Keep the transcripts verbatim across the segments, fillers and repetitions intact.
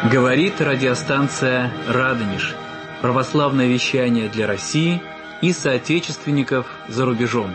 Говорит радиостанция «Радонеж». Православное вещание для России и соотечественников за рубежом.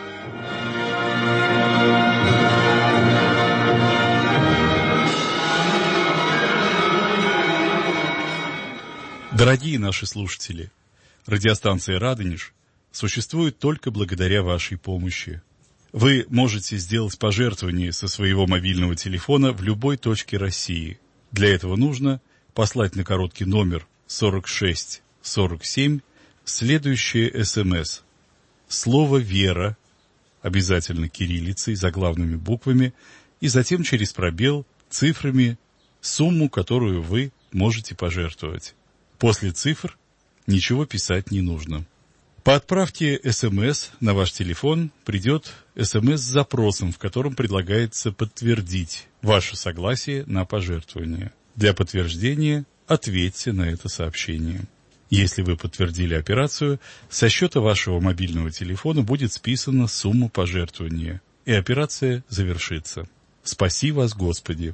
Дорогие наши слушатели, радиостанция «Радонеж» существует только благодаря вашей помощи. Вы можете сделать пожертвование со своего мобильного телефона в любой точке России. Для этого нужно послать на короткий номер сорок шесть сорок семь следующее СМС. Слово «Вера», обязательно кириллицей, заглавными буквами, и затем через пробел цифрами сумму, которую вы можете пожертвовать. После цифр ничего писать не нужно. По отправке СМС на ваш телефон придет СМС с запросом, в котором предлагается подтвердить ваше согласие на пожертвование. Для подтверждения ответьте на это сообщение. Если вы подтвердили операцию, со счета вашего мобильного телефона будет списана сумма пожертвования, и операция завершится. Спаси вас, Господи!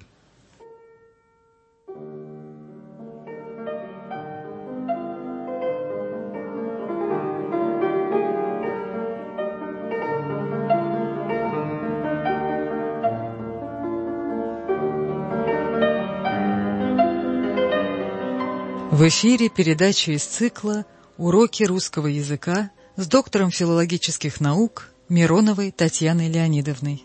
В эфире передача из цикла «Уроки русского языка» с доктором филологических наук Мироновой Татьяной Леонидовной.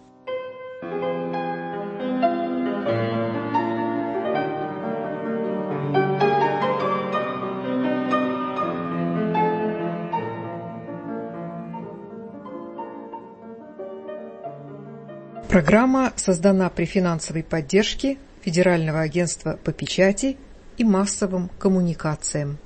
Программа создана при финансовой поддержке Федерального агентства по печати и массовым коммуникациям.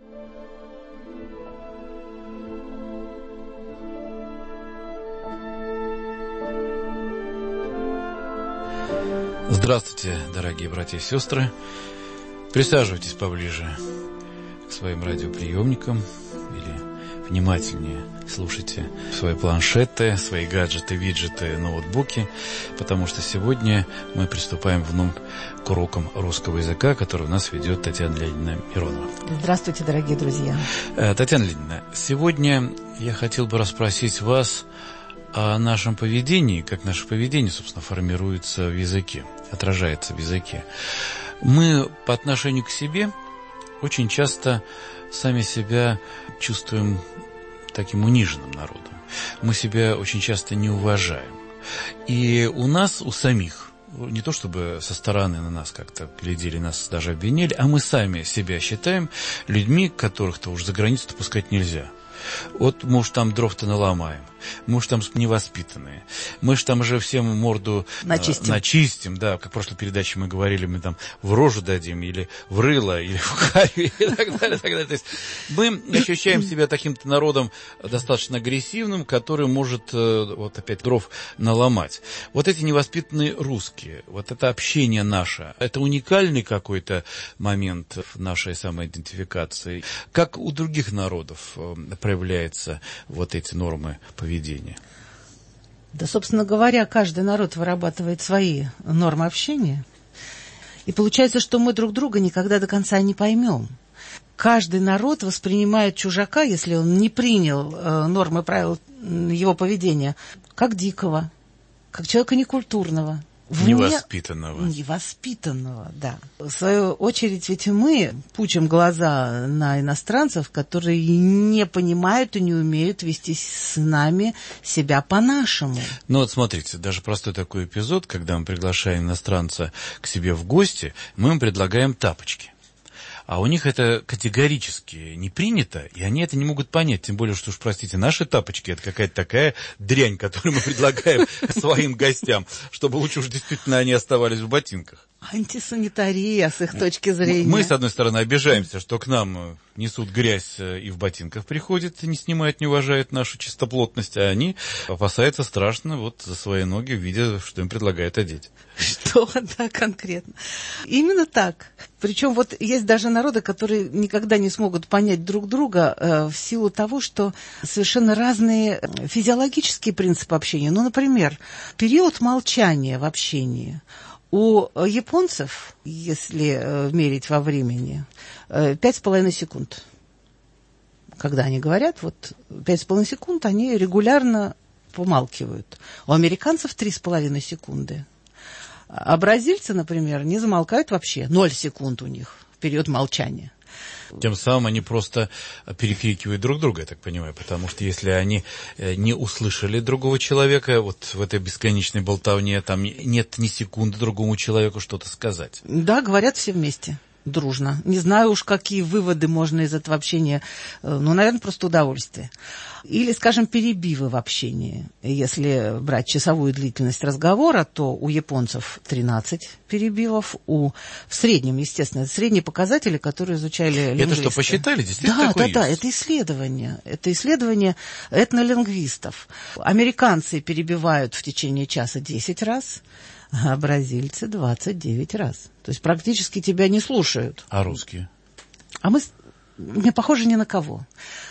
Здравствуйте, дорогие братья и сестры. Присаживайтесь поближе к своим радиоприемникам или внимательнее слушайте свои планшеты, свои гаджеты, виджеты, ноутбуки, потому что сегодня мы приступаем вновь к урокам русского языка, который у нас ведет Татьяна Леонидовна Миронова. Здравствуйте, дорогие друзья. Татьяна Леонидовна, сегодня я хотел бы расспросить вас о нашем поведении, как наше поведение, собственно, формируется в языке, отражается в языке. Мы по отношению к себе очень часто сами себя чувствуем таким униженным народом. Мы себя очень часто не уважаем. И у нас, у самих, не то чтобы со стороны на нас как-то глядели, нас даже обвинили, а мы сами себя считаем людьми, которых-то уж за границу пускать нельзя. Вот мы уж там дров-то наломаем, мы уж там невоспитанные, мы ж там же всем морду начистим. Э, начистим, да, как в прошлой передаче мы говорили, мы там в рожу дадим, или в рыло, или в харю, и так далее, и так далее. То есть мы ощущаем себя таким-то народом достаточно агрессивным, который может, э, вот опять, дров наломать. Вот эти невоспитанные русские, вот это общение наше, это уникальный какой-то момент в нашей самоидентификации. Как у других народов э, проявляются вот эти нормы поведения? Да, собственно говоря, каждый народ вырабатывает свои нормы общения. И получается, что мы друг друга никогда до конца не поймем. Каждый народ воспринимает чужака, если он не принял э, нормы правил его поведения, как дикого, как человека некультурного. Вне... Невоспитанного. Невоспитанного, да. В свою очередь, ведь мы пучим глаза на иностранцев, которые не понимают и не умеют вести с нами себя по-нашему. Ну вот смотрите, даже простой такой эпизод, когда мы приглашаем иностранца к себе в гости, мы им предлагаем тапочки. А у них это категорически не принято, и они это не могут понять. Тем более, что уж, простите, наши тапочки — это какая-то такая дрянь, которую мы предлагаем своим гостям, чтобы лучше уж действительно они оставались в ботинках. Антисанитария с их точки зрения. Мы, с одной стороны, обижаемся, что к нам несут грязь и в ботинках приходят, не снимают, не уважают нашу чистоплотность, а они опасаются страшно вот за свои ноги, видя, что им предлагают одеть. Что, да, конкретно. Именно так. Причем вот есть даже народы, которые никогда не смогут понять друг друга э, в силу того, что совершенно разные физиологические принципы общения. Ну, например, период молчания в общении, У японцев, если мерить во времени, пять с половиной секунд. Когда они говорят, вот пять с половиной секунд, они регулярно помалкивают. У американцев три с половиной секунды. А бразильцы, например, не замолкают вообще. Ноль секунд у них в период молчания. Тем самым они просто перекрикивают друг друга, я так понимаю, потому что если они не услышали другого человека, вот в этой бесконечной болтовне, там нет ни секунды другому человеку что-то сказать. Да, говорят все вместе. Дружно. Не знаю уж, какие выводы можно из этого общения, ну, наверное, просто удовольствие. Или, скажем, перебивы в общении. Если брать часовую длительность разговора, то у японцев тринадцать перебивов, у... в среднем, естественно, это средние показатели, которые изучали лингвисты. Это что, посчитали? Действительно да, такое да, да, есть? это исследование. Это исследование этнолингвистов. Американцы перебивают в течение часа десять раз, а бразильцы двадцать девять раз. То есть практически тебя не слушают. А русские? А мы не похожи ни на кого.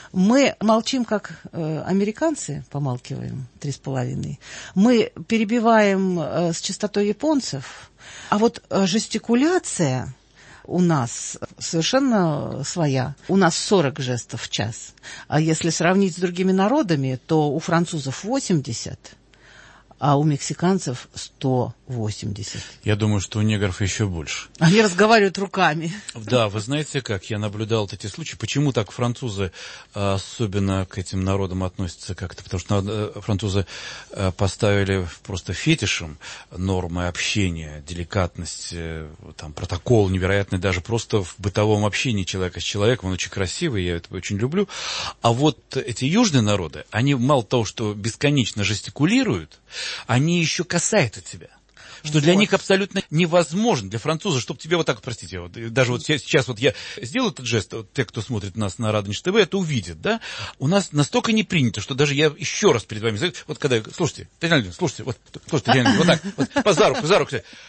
Мы молчим, как э, американцы, помалкиваем три с половиной. Мы перебиваем э, с частотой японцев. А вот э, жестикуляция у нас совершенно своя. У нас сорок жестов в час. А если сравнить с другими народами, то у французов восемьдесят, а у мексиканцев сто восемьдесят. Я думаю, что у негров еще больше. Они разговаривают руками. Да, вы знаете как, я наблюдал вот эти случаи. Почему так французы особенно к этим народам относятся как-то? Потому что французы поставили просто фетишем нормы общения, деликатность, там, протокол невероятный, даже просто в бытовом общении человека с человеком. Он очень красивый, я это очень люблю. А вот эти южные народы, они мало того, что бесконечно жестикулируют, они еще касаются тебя. Что вот. Для них абсолютно невозможно, для француза, чтобы тебе вот так, простите, вот, даже вот сейчас вот я сделаю этот жест, вот, те, кто смотрит нас на Радонеж ТВ, это увидят, да? У нас настолько не принято, что даже я еще раз перед вами, вот когда, слушайте, Татьяна Леонидовна, слушайте, вот, слушайте, Татьяна Леонидовна, вот так, вот, за руку, за руку,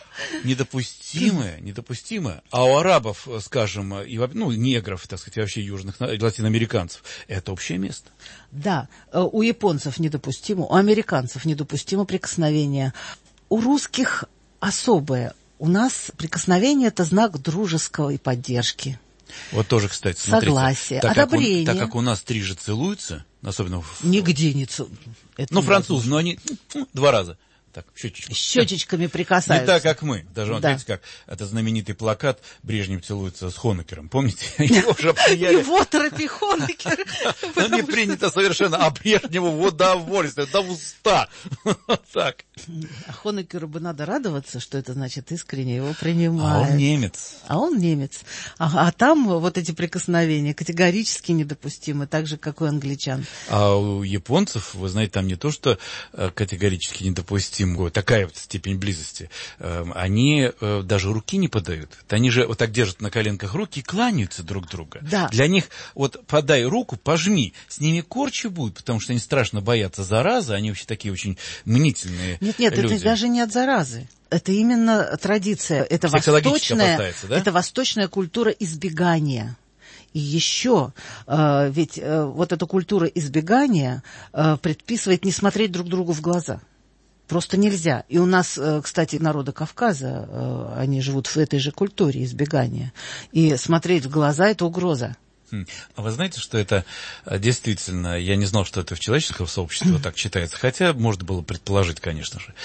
недопустимое, недопустимое. А у арабов, скажем, и, ну, негров, так сказать, вообще южных, латиноамериканцев, это общее место. Да, у японцев недопустимо, у американцев недопустимо прикосновение. У русских особое. У нас прикосновение – это знак дружеской поддержки. Вот тоже, кстати, смотрите. Согласие, так одобрение. Как у, так как у нас три же целуются, особенно в... Нигде не целуются. Ну, французы, но они ну, два раза. Так, щечечками. Щечечками прикасаются. Не так, как мы. Даже, вот, да. видите, как это знаменитый плакат «Брежнев целуется с Хонекером». Помните? Его же обсияли. И вот Ропи Хонекер. Не принято совершенно, а Брежневу в удовольствие, до уста. Так. А Хонекеру бы надо радоваться, что это значит искренне его принимают. А он немец. А он немец. А, а там вот эти прикосновения категорически недопустимы, так же, как у англичан. А у японцев, вы знаете, там не то, что категорически недопустимо, такая вот степень близости, они даже руки не подают. Они же вот так держат на коленках руки и кланяются друг другу. Да. Для них вот подай руку, пожми, с ними корчи будет, потому что они страшно боятся заразы, они вообще такие очень мнительные Нет, нет, люди. Это даже не от заразы. Это именно традиция, это восточная, да? Это восточная культура избегания. И еще, э, ведь э, вот эта культура избегания э, предписывает не смотреть друг другу в глаза. Просто нельзя. И у нас, кстати, народы Кавказа, они живут в этой же культуре избегания. И смотреть в глаза – это угроза. А вы знаете, что это действительно, я не знал, что это в человеческом сообществе так читается, хотя можно было предположить, конечно же.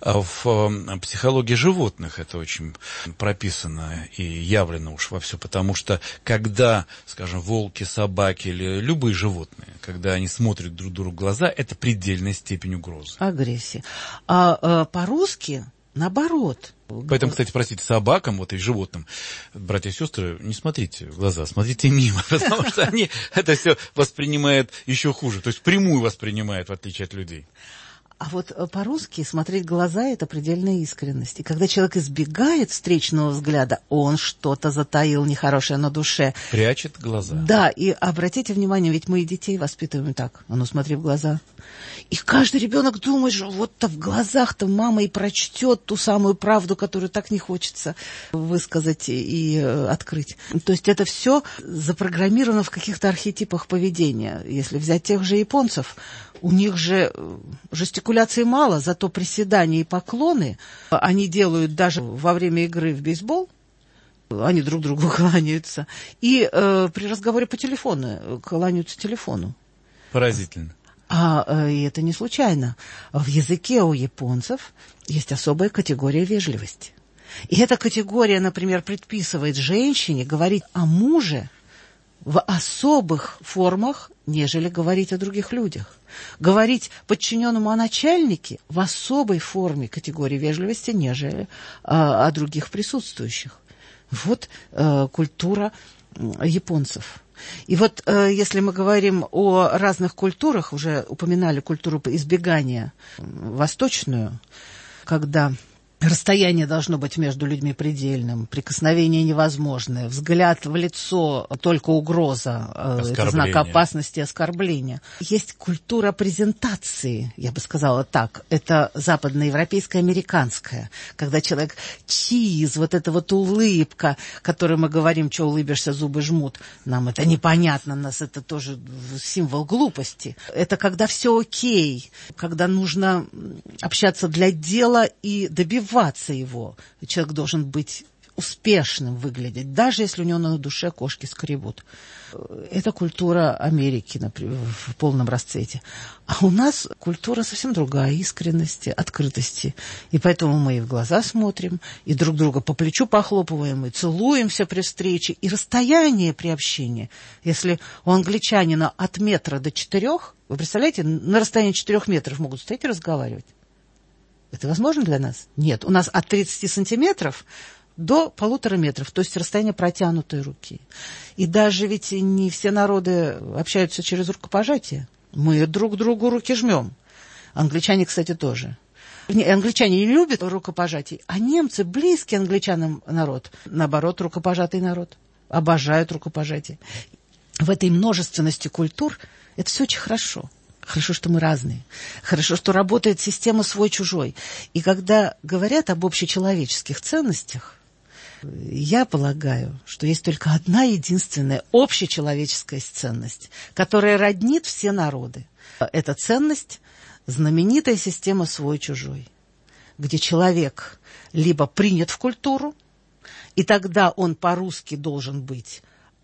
В психологии животных это очень прописано и явлено уж вовсю, потому что когда, скажем, волки, собаки или любые животные, когда они смотрят друг другу в глаза, это предельная степень угрозы. Агрессия. А, а по-русски наоборот. Поэтому, кстати, простите, собакам, вот и животным, братья и сестры, не смотрите в глаза, смотрите мимо, потому что они это все воспринимают еще хуже, то есть прямую воспринимают, в отличие от людей. А вот по-русски смотреть в глаза – это предельная искренность. И когда человек избегает встречного взгляда, он что-то затаил нехорошее на душе. Прячет глаза. Да, и обратите внимание, ведь мы и детей воспитываем так. А ну смотри в глаза. И каждый ребенок думает, что вот-то в глазах-то мама и прочтет ту самую правду, которую так не хочется высказать и э, открыть. То есть это все запрограммировано в каких-то архетипах поведения. Если взять тех же японцев, У них же жестикуляции мало, зато приседания и поклоны они делают даже во время игры в бейсбол. Они друг другу кланяются. И э, при разговоре по телефону кланяются телефону. Поразительно. А э, и это не случайно. В языке у японцев есть особая категория вежливости. И эта категория, например, предписывает женщине говорить о муже в особых формах, нежели говорить о других людях. Говорить подчиненному о начальнике в особой форме категории вежливости, нежели э, о других присутствующих. Вот э, культура японцев. И вот э, если мы говорим о разных культурах, уже упоминали культуру избегания восточную, когда расстояние должно быть между людьми предельным, прикосновение невозможное, взгляд в лицо, только угроза, э, это знак опасности, оскорбления. Есть культура презентации, я бы сказала так, это западноевропейская, американская, когда человек чиз, вот эта вот улыбка, которой мы говорим, что улыбишься, зубы жмут, нам это непонятно, нас это тоже символ глупости. Это когда все окей, когда нужно общаться для дела и добиваться его. Человек должен быть успешным выглядеть, даже если у него на душе кошки скребут. Это культура Америки, например, в полном расцвете. А у нас культура совсем другая, искренности, открытости. И поэтому мы и в глаза смотрим, и друг друга по плечу похлопываем, и целуемся при встрече, и расстояние при общении. Если у англичанина от метра до четырех, вы представляете, на расстоянии четырех метров могут стоять и разговаривать. Это возможно для нас? Нет. У нас от тридцати сантиметров до полутора метров, то есть расстояние протянутой руки. И даже ведь не все народы общаются через рукопожатие. Мы друг другу руки жмем. Англичане, кстати, тоже. Англичане не любят рукопожатий, а немцы, близкий англичанам народ, наоборот, рукопожатый народ, обожают рукопожатие. В этой множественности культур это все очень хорошо. Хорошо, что мы разные. Хорошо, что работает система свой-чужой. И когда говорят об общечеловеческих ценностях, я полагаю, что есть только одна единственная общечеловеческая ценность, которая роднит все народы. Эта ценность – знаменитая система свой-чужой, где человек либо принят в культуру, и тогда он по-русски должен быть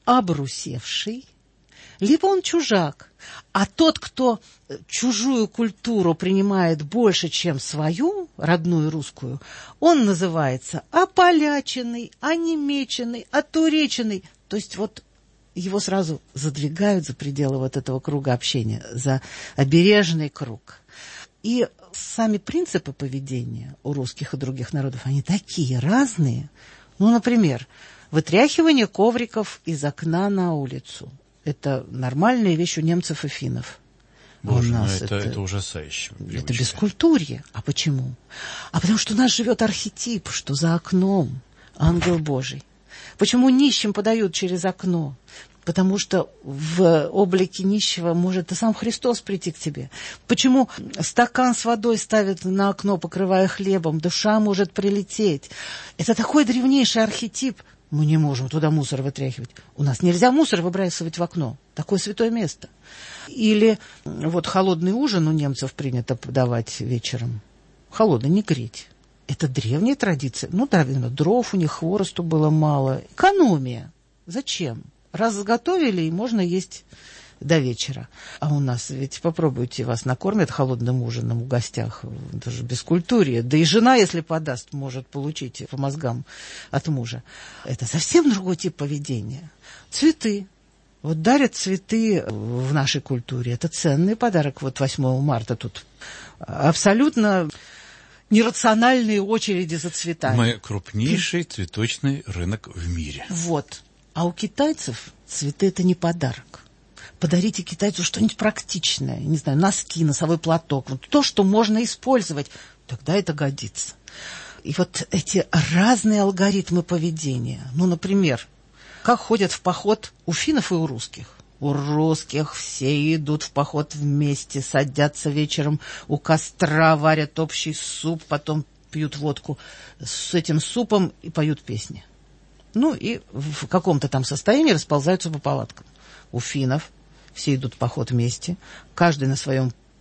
обрусевший, либо он чужак, а тот, кто чужую культуру принимает больше, чем свою, родную русскую, он называется ополяченный, онемеченный, отуреченный. То есть вот его сразу задвигают за пределы вот этого круга общения, за обережный круг. И сами принципы поведения у русских и других народов, они такие разные. Ну, например, вытряхивание ковриков из окна на улицу. Это нормальная вещь у немцев и финнов. Боже, у нас это, это, это ужасающе. Это бескультурье. А почему? А потому что у нас живет архетип, что за окном ангел Божий. Почему нищим подают через окно? Потому что в облике нищего может и сам Христос прийти к тебе. Почему стакан с водой ставят на окно, покрывая хлебом? Душа может прилететь. Это такой древнейший архетип. Мы не можем туда мусор вытряхивать. У нас нельзя мусор выбрасывать в окно. Такое святое место. Или вот холодный ужин у немцев принято подавать вечером. Холодный, не греть. Это древняя традиция. Ну да, дров у них, хворосту было мало. Экономия. Зачем? Раз заготовили, и можно есть до вечера. А у нас ведь, попробуйте, вас накормят холодным ужином в гостях. Это же бескультурье. Да и жена, если подаст, может получить по мозгам от мужа. Это совсем другой тип поведения. Цветы. Вот дарят цветы в нашей культуре. Это ценный подарок. Вот восьмого марта тут абсолютно нерациональные очереди за цветами. Мы крупнейший цветочный рынок в мире. Вот. А у китайцев цветы – это не подарок. Подарите китайцу что-нибудь практичное, не знаю, носки, носовой платок, вот то, что можно использовать, тогда это годится. И вот эти разные алгоритмы поведения, ну, например, как ходят в поход у финнов и у русских. У русских все идут в поход вместе, садятся вечером у костра, варят общий суп, потом пьют водку с этим супом и поют песни. Ну и в каком-то там состоянии расползаются по палаткам. У финнов все идут в поход вместе, каждый на своем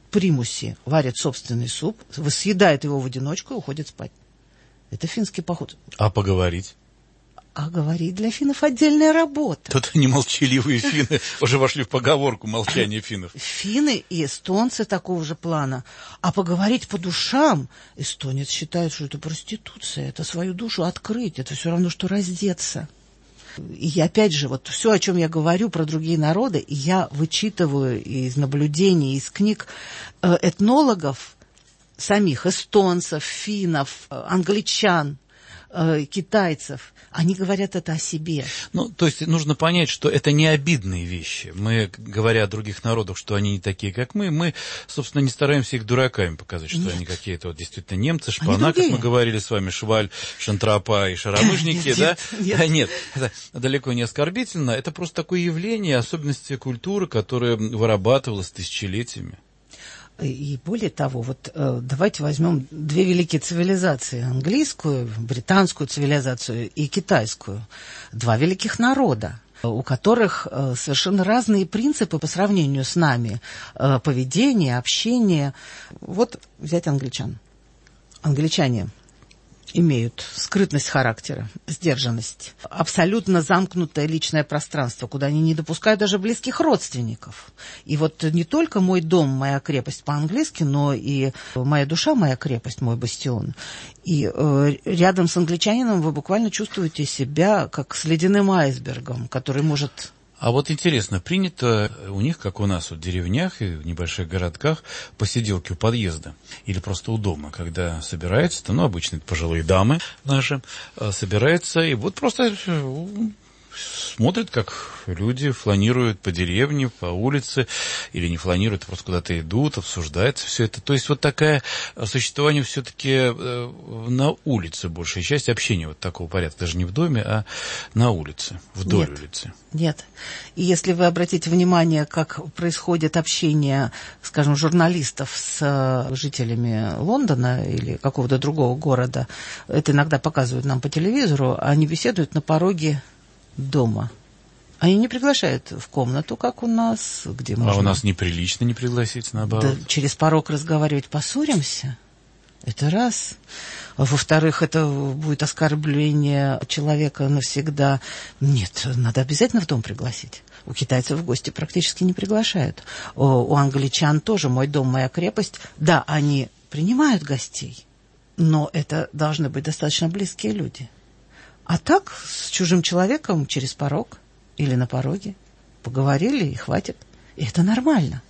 примусе варят собственный суп, съедают его в одиночку и уходят спать. Это финский поход. А поговорить? А говорить для финнов отдельная работа. Тут они молчаливые финны уже вошли в поговорку молчания финнов. Финны и эстонцы такого же плана. А поговорить по душам, эстонец считает, что это проституция, это свою душу открыть, это все равно, что раздеться. И опять же, вот все, о чем я говорю про другие народы, я вычитываю из наблюдений, из книг этнологов, самих эстонцев, финнов, англичан, китайцев. Они говорят это о себе. Ну, то есть нужно понять, что это не обидные вещи. Мы, говоря о других народах, что они не такие, как мы, мы, собственно, не стараемся их дураками показать, что Нет. они какие-то вот действительно немцы, шпана, как мы говорили с вами, шваль, шантропа и шаромыжники, да? Нет, нет, это далеко не оскорбительно. Это просто такое явление, особенности культуры, которая вырабатывалась тысячелетиями. И более того, вот э, давайте возьмем две великие цивилизации, английскую, британскую цивилизацию и китайскую. Два великих народа, у которых э, совершенно разные принципы по сравнению с нами. Э, поведение, общение. Вот взять англичан. Англичане имеют скрытность характера, сдержанность, абсолютно замкнутое личное пространство, куда они не допускают даже близких родственников. И вот не только «мой дом, моя крепость» по-английски, но и «моя душа, моя крепость, мой бастион». И э, рядом с англичанином вы буквально чувствуете себя как с ледяным айсбергом, который может... А вот интересно, принято у них, как у нас в деревнях и в небольших городках, посиделки у подъезда или просто у дома, когда собираются, ну, обычно это пожилые дамы наши, собираются и вот просто смотрят, как люди фланируют по деревне, по улице, или не фланируют, просто куда-то идут, обсуждается все это. То есть вот такое существование все-таки на улице, большая часть общения вот такого порядка, даже не в доме, а на улице, вдоль Нет. улицы. Нет. И если вы обратите внимание, как происходит общение, скажем, журналистов с жителями Лондона или какого-то другого города, это иногда показывают нам по телевизору, они беседуют на пороге дома. Они не приглашают в комнату, как у нас, где можно... А у нас неприлично не пригласить, наоборот. Да, через порог разговаривать, поссоримся. Это раз. Во-вторых, это будет оскорбление человека навсегда. Нет, надо обязательно в дом пригласить. У китайцев в гости практически не приглашают. У, у англичан тоже «мой дом, моя крепость». Да, они принимают гостей, но это должны быть достаточно близкие люди. А так, с чужим человеком через порог или на пороге поговорили, и хватит. И это нормально.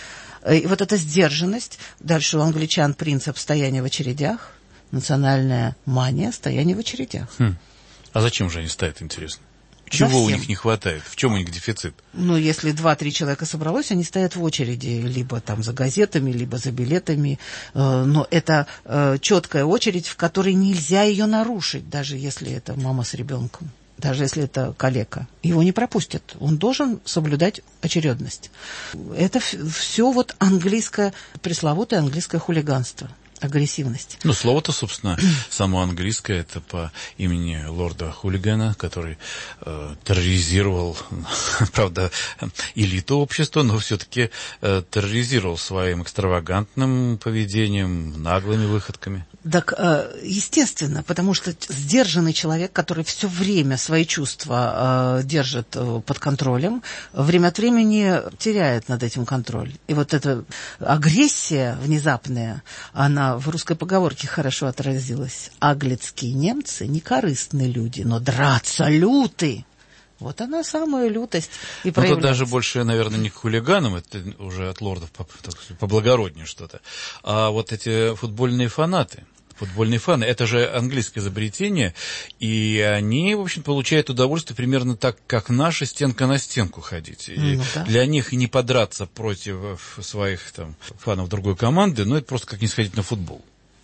И вот эта сдержанность. Дальше у англичан принцип стояния в очередях. Национальная мания стояния в очередях. Хм. А зачем же они стоят, интересно? Чего у них не хватает? В чем у них дефицит? Ну, если два-три человека собралось, они стоят в очереди, либо там за газетами, либо за билетами. Но это четкая очередь, в которой нельзя ее нарушить, даже если это мама с ребенком, даже если это калека. Его не пропустят. Он должен соблюдать очередность. Это все вот английское, пресловутое английское хулиганство. Агрессивность. Ну, слово-то, собственно, само английское, это по имени лорда Хулигана, который э, терроризировал, правда, элиту общества, но все-таки э, терроризировал своим экстравагантным поведением, наглыми выходками. Так, э, естественно, потому что сдержанный человек, который все время свои чувства э, держит э, под контролем, время от времени теряет над этим контроль. И вот эта агрессия внезапная, она в русской поговорке хорошо отразилась. Аглицкие немцы не корыстные люди, но драться люты. Вот она самая лютость и проявляется. Ну, тут даже больше, наверное, не к хулиганам, это уже от лордов поблагороднее что-то, а вот эти футбольные фанаты. Футбольные фаны, это же английское изобретение, и они, в общем, получают удовольствие примерно так, как наши, стенка на стенку ходить. И ну, да. Для них и не подраться против своих там фанов другой команды, но это просто как не сходить на футбол.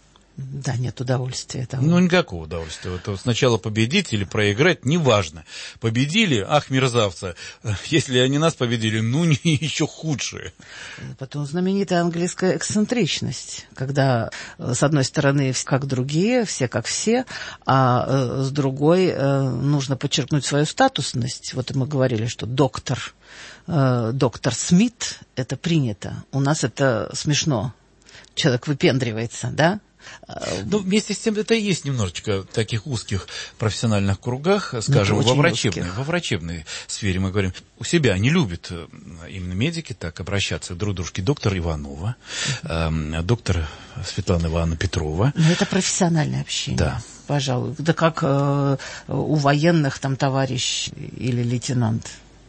Да, нет удовольствия этого. Ну, никакого удовольствия. Вот сначала победить или проиграть, неважно. Победили, ах, мерзавцы. Если они нас победили, ну, не, еще худшие. Потом знаменитая английская эксцентричность, когда с одной стороны все как другие, все как все, а с другой нужно подчеркнуть свою статусность. Вот мы говорили, что доктор, доктор Смит, это принято. У нас это смешно. Человек выпендривается, да? Ну, вместе с тем, это и есть немножечко в таких узких профессиональных кругах, скажем, во врачебной, во врачебной сфере мы говорим, у себя не любят именно медики так обращаться друг к дружке. Доктор Иванова, э, доктор Светлана Ивановна Петрова. Но это профессиональное общение. Да. Пожалуй. Да как э, у военных там товарищ или лейтенант.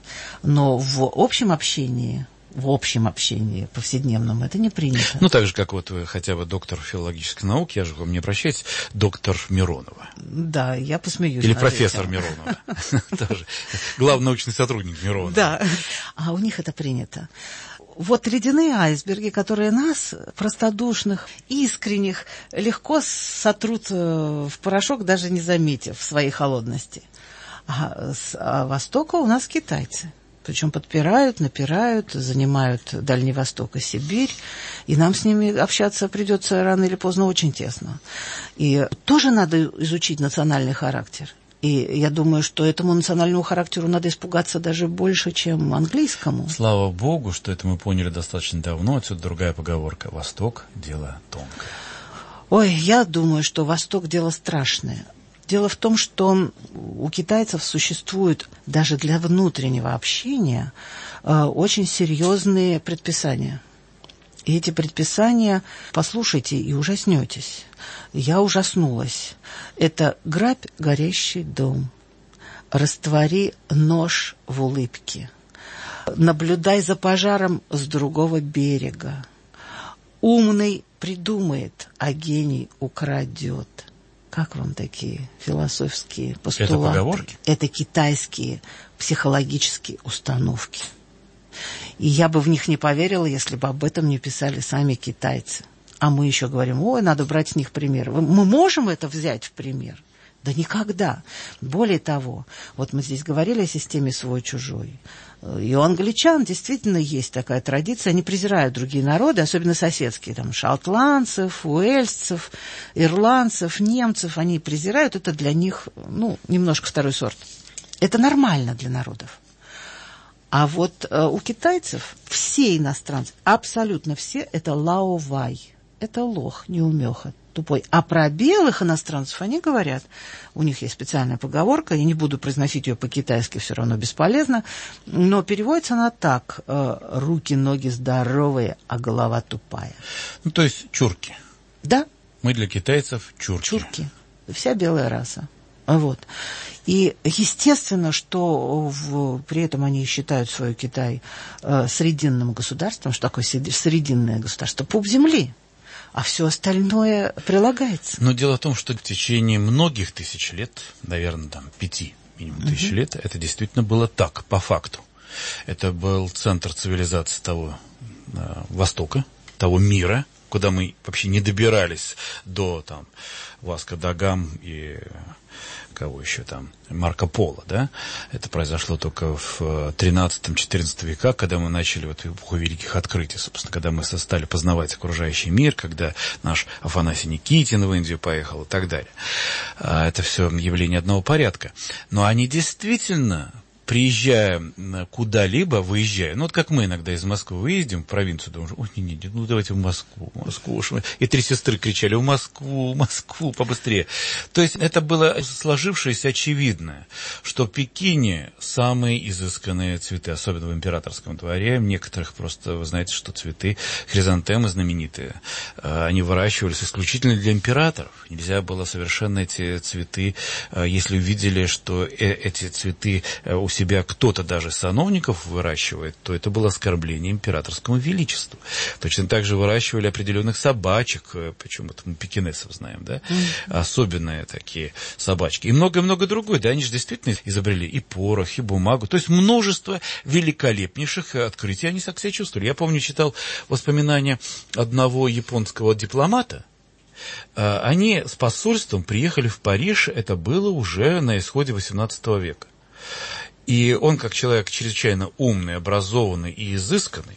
Но в общем общении... в общем общении повседневном это не принято. Ну, так же, как вот вы хотя бы доктор филологических наук, я же к вам не обращаюсь, доктор Миронова. Да, я посмеюсь. Или профессор Миронова. Тоже главный научный сотрудник Миронова. Да, а у них это принято. Вот ледяные айсберги, которые нас, простодушных, искренних, легко сотрут в порошок, даже не заметив своей холодности. А с а Востока у нас китайцы. Причем подпирают, напирают, занимают Дальний Восток и Сибирь. И нам с ними общаться придется рано или поздно очень тесно. И тоже надо изучить национальный характер. И я думаю, что этому национальному характеру надо испугаться даже больше, чем английскому. Слава богу, что это мы поняли достаточно давно. Отсюда другая поговорка. Восток – дело тонкое. Ой, я думаю, что Восток – дело страшное. Дело в том, что у китайцев существуют даже для внутреннего общения э, очень серьезные предписания. И эти предписания, послушайте и ужаснетесь. Я ужаснулась. Это грабь горящий дом, раствори нож в улыбке, наблюдай за пожаром с другого берега. Умный придумает, а гений украдет. Как вам такие философские постулаты? Это поговорки? Это китайские психологические установки. И я бы в них не поверила, если бы об этом не писали сами китайцы. А мы еще говорим, ой, надо брать с них пример. Мы можем это взять в пример? Да никогда. Более того, вот мы здесь говорили о системе свой-чужой. И у англичан действительно есть такая традиция. Они презирают другие народы, особенно соседские. Там шотландцев, уэльсцев, ирландцев, немцев. Они презирают. Это для них, ну, немножко второй сорт. Это нормально для народов. А вот э, у китайцев все иностранцы, абсолютно все, это лао-вай. Это лох, неумеха, тупой. А про белых иностранцев они говорят, у них есть специальная поговорка, я не буду произносить ее по-китайски, все равно бесполезно, но переводится она так: руки, ноги здоровые, а голова тупая. Ну, то есть чурки. Да. Мы для китайцев чурки. Чурки. Вся белая раса. Вот. И естественно, что в, при этом они считают свой Китай э, срединным государством. Что такое срединное государство? Пуп земли. А все остальное прилагается. Но дело в том, что в течение многих тысяч лет, наверное, там пяти минимум uh-huh. тысяч лет, это действительно было так, по факту. Это был центр цивилизации того э, Востока, того мира, куда мы вообще не добирались до там Васко да Гам и кого еще там, Марко Поло, да? Это произошло только в тринадцатом-четырнадцатом веках, когда мы начали вот эпоху великих открытий, собственно, когда мы стали познавать окружающий мир, когда наш Афанасий Никитин в Индию поехал и так далее. Это все явление одного порядка. Но они действительно, приезжая куда-либо, выезжая, ну вот как мы иногда из Москвы выездим в провинцию, думаем, ой, не, не, ну давайте в Москву, в Москву. И три сестры кричали, в Москву, в Москву, побыстрее. То есть это было сложившееся очевидно, что в Пекине самые изысканные цветы, особенно в императорском дворе, в некоторых просто, вы знаете, что цветы, хризантемы знаменитые, они выращивались исключительно для императоров. Нельзя было совершенно эти цветы, если увидели, что эти цветы у себя кто-то даже сановников выращивает, то это было оскорбление императорскому величеству. Точно так же выращивали определенных собачек, причем это мы пекинесов знаем, да, mm. особенные такие собачки. И много-много другое, да, они же действительно изобрели и порох, и бумагу, то есть множество великолепнейших открытий они так себя чувствовали. Я помню, читал воспоминания одного японского дипломата, Они с посольством приехали в Париж, это было уже на исходе восемнадцатого века. И он, как человек чрезвычайно умный, образованный и изысканный,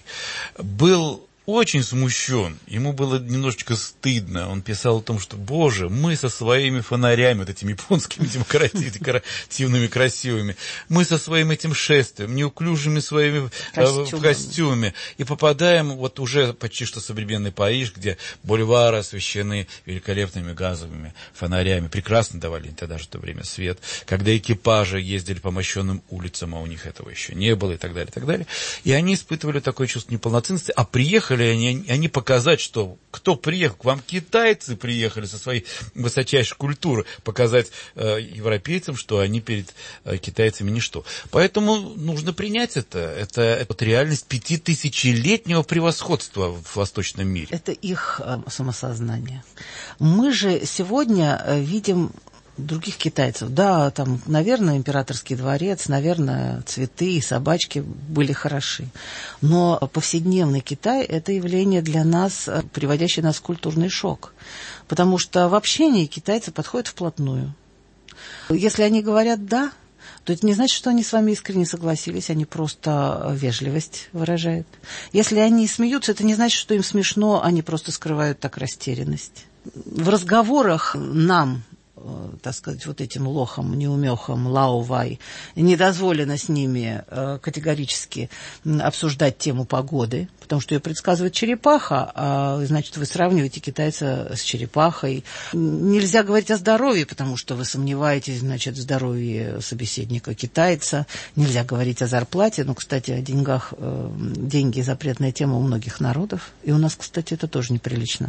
был очень смущен, ему было немножечко стыдно. Он писал о том, что, боже, мы со своими фонарями, вот этими японскими декоративными, красивыми, мы со своим этим шествием, неуклюжими своими в костюме, и попадаем вот уже почти что современный Париж, где бульвары освещены великолепными газовыми фонарями, прекрасно давали тогда же в то время свет, когда экипажи ездили по мощенным улицам, а у них этого еще не было, и так далее, и так далее. И они испытывали такое чувство неполноценности, а приехали Они, они показать, что кто приехал, к вам китайцы приехали со своей высочайшей культуры, показать э, европейцам, что они перед э, китайцами ничто. Поэтому нужно принять это. Это, это вот реальность пятитысячелетнего превосходства в восточном мире. Это их э, самосознание. Мы же сегодня э, видим других китайцев. Да, там, наверное, императорский дворец, наверное, цветы и собачки были хороши. Но повседневный Китай – это явление для нас, приводящее нас в культурный шок. Потому что в общении китайцы подходят вплотную. Если они говорят «да», то это не значит, что они с вами искренне согласились, они просто вежливость выражают. Если они смеются, это не значит, что им смешно, они просто скрывают так растерянность. В разговорах нам, так сказать, вот этим лохам, неумехам, лао-вай, не дозволено с ними э, категорически обсуждать тему погоды, потому что ее предсказывает черепаха, а, значит, вы сравниваете китайца с черепахой. Нельзя говорить о здоровье, потому что вы сомневаетесь, значит, в здоровье собеседника китайца. Нельзя говорить о зарплате. Ну, кстати, о деньгах. Э, деньги – запретная тема у многих народов. И у нас, кстати, это тоже неприлично.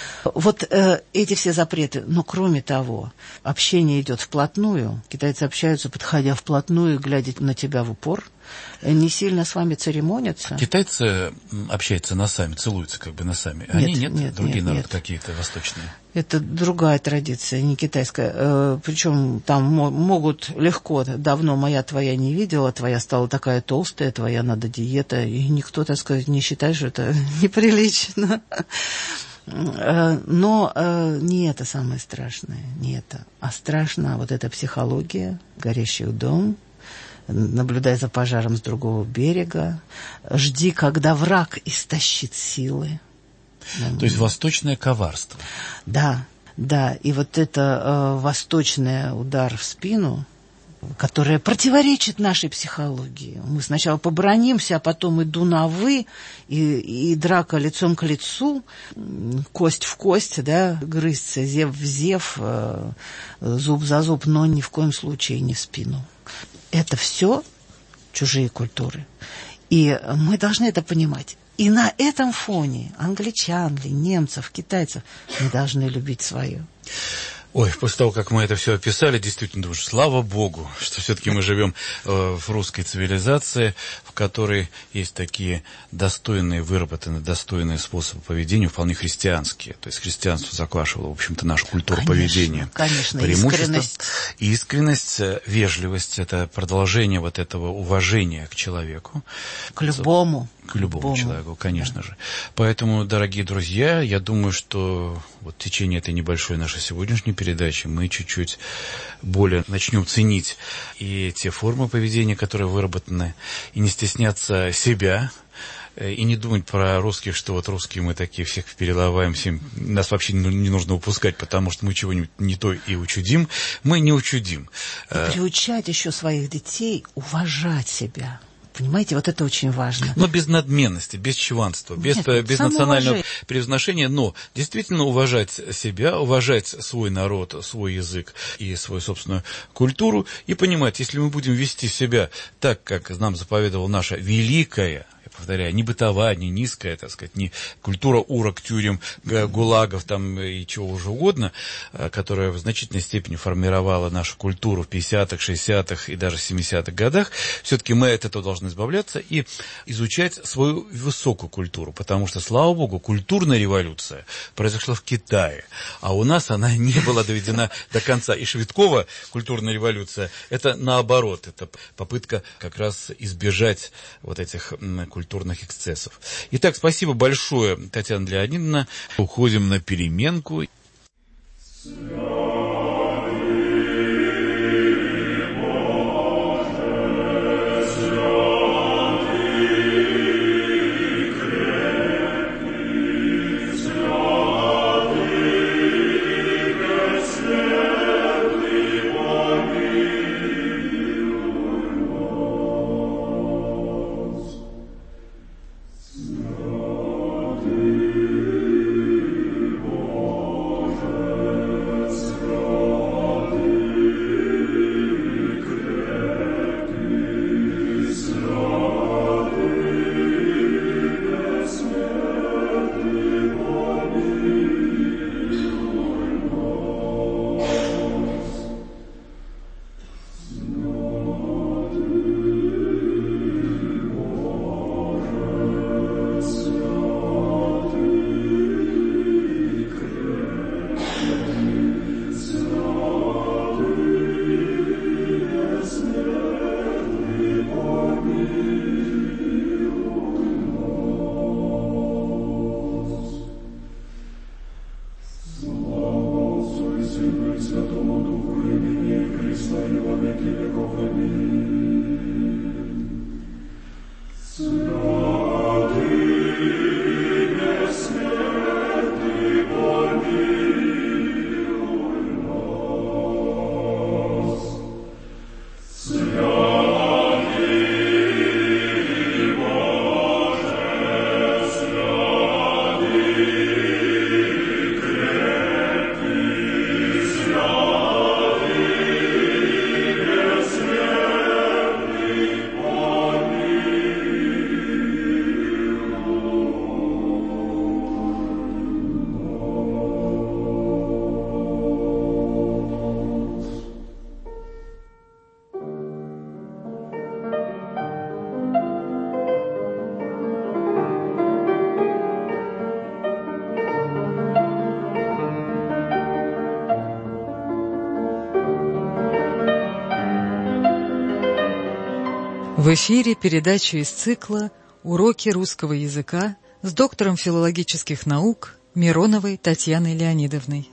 Вот э, эти все запреты. Но, кроме того, общение идет вплотную. Китайцы общаются, подходя вплотную, глядя на тебя в упор. Не сильно с вами церемонятся. А китайцы общаются носами, целуются как бы носами. Они нет, нет, нет другие нет, народы нет. Какие-то восточные. Это другая традиция, не китайская. Причем там могут легко, давно моя твоя не видела, твоя стала такая толстая, твоя надо диета. И никто, так сказать, не считает, что это неприлично. Но э, не это самое страшное, не это. А страшна вот эта психология, горящий дом, наблюдай за пожаром с другого берега, жди, когда враг истощит силы. То есть восточное коварство. Да, да. И вот это э, восточный удар в спину, которая противоречит нашей психологии. Мы сначала побранимся, а потом иду на «вы», и, и драка лицом к лицу, кость в кость, да, грызться, зев в зев, э, зуб за зуб, но ни в коем случае не в спину. Это все чужие культуры. И мы должны это понимать. И на этом фоне англичан, немцев, китайцев мы должны любить свое. Ой, после того, как мы это все описали, действительно, думаю, слава Богу, что все-таки мы живем э, в русской цивилизации, в которой есть такие достойные, выработанные, достойные способы поведения, вполне христианские. То есть христианство заквашивало, в общем-то, нашу культуру конечно, поведения. Конечно, искренность. Искренность, вежливость – это продолжение вот этого уважения к человеку. К любому. К любому Бому. человеку, конечно да. же. Поэтому, дорогие друзья, я думаю, что вот в течение этой небольшой нашей сегодняшней передачи мы чуть-чуть более начнем ценить и те формы поведения, которые выработаны, и не стесняться себя, и не думать про русских, что вот русские мы такие, всех переловаем, всем, нас вообще не нужно упускать, потому что мы чего-нибудь не то и учудим. Мы не учудим. И приучать еще своих детей уважать себя. Понимаете, вот это очень важно. Но без надменности, без чванства, без, Нет, без национального превозношения, но действительно уважать себя, уважать свой народ, свой язык и свою собственную культуру, и понимать, если мы будем вести себя так, как нам заповедовала наша великая, повторяю, не бытовая, не низкая, так сказать, не культура урок, тюрем, гулагов там и чего уже угодно, которая в значительной степени формировала нашу культуру в пятидесятых, шестидесятых и даже семидесятых годах, все-таки мы от этого должны избавляться и изучать свою высокую культуру, потому что, слава богу, культурная революция произошла в Китае, а у нас она не была доведена до конца. И Швидкова культурная революция, это наоборот, это попытка как раз избежать вот этих культурных культурных эксцессов. Итак, спасибо большое, Татьяна Леонидовна. Уходим на переменку. В эфире передача из цикла «Уроки русского языка» с доктором филологических наук Мироновой Татьяной Леонидовной.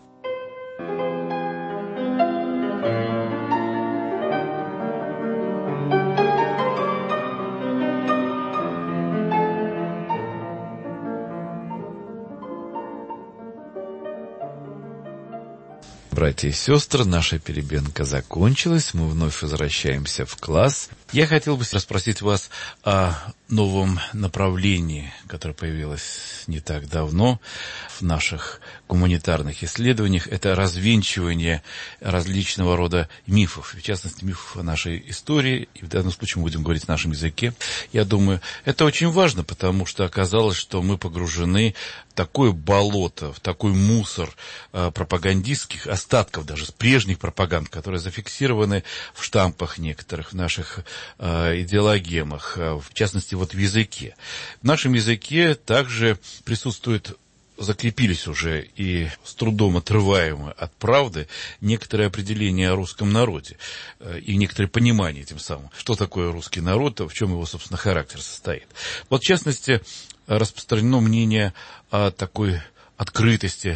Братья и сестры, наша перебенка закончилась, мы вновь возвращаемся в класс. Я хотел бы расспросить вас о новом направлении, которое появилось не так давно в наших гуманитарных исследованиях. Это развенчивание различного рода мифов, в частности, мифов о нашей истории, и в данном случае мы будем говорить на нашем языке. Я думаю, это очень важно, потому что оказалось, что мы погружены в такое болото, в такой мусор э, пропагандистских остатков, даже с прежних пропаганд, которые зафиксированы в штампах некоторых, в наших э, идеологемах, э, в частности, вот в языке. В нашем языке также присутствует, закрепились уже и с трудом отрываемые от правды некоторые определения о русском народе э, и некоторое понимание тем самым, что такое русский народ, в чем его, собственно, характер состоит. Вот, в частности, распространено мнение о такой открытости,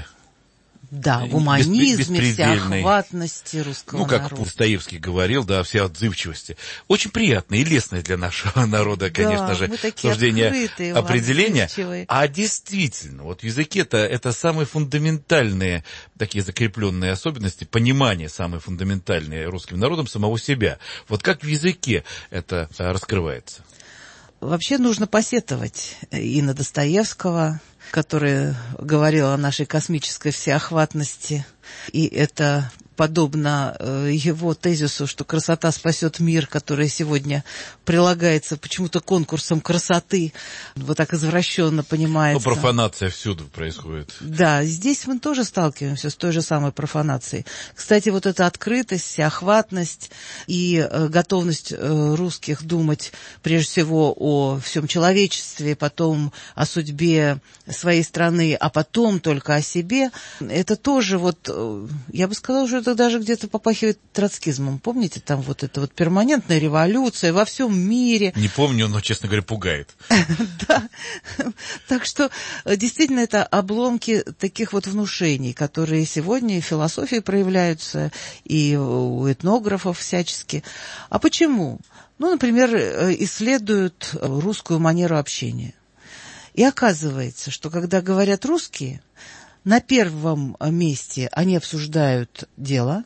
да, гуманизме, всеохватности русского народа. Ну, как Достоевский говорил, да, все отзывчивости. Очень приятное и лестное для нашего народа, конечно, да, же, суждение открытые, определения. А действительно, вот в языке-то это самые фундаментальные, такие закрепленные особенности, понимание самые фундаментальные русским народом самого себя. Вот как в языке это раскрывается? Вообще нужно посетовать и на Достоевского, который говорил о нашей космической всеохватности, и это подобно его тезису, что красота спасет мир, который сегодня прилагается почему-то конкурсом красоты, вот так извращенно понимается. Ну, профанация всюду происходит. Да, здесь мы тоже сталкиваемся с той же самой профанацией. Кстати, вот эта открытость, всеохватность и готовность русских думать прежде всего о всем человечестве, потом о судьбе своей страны, а потом только о себе, это тоже вот, я бы сказала, что это даже где-то попахивает троцкизмом. Помните, там вот эта вот перманентная революция во всем мире. Не помню, но, честно говоря, пугает. Да. Так что действительно это обломки таких вот внушений, которые сегодня и в философии проявляются, и у этнографов всячески. А почему? Ну, например, исследуют русскую манеру общения. И оказывается, что когда говорят русские, на первом месте они обсуждают дело,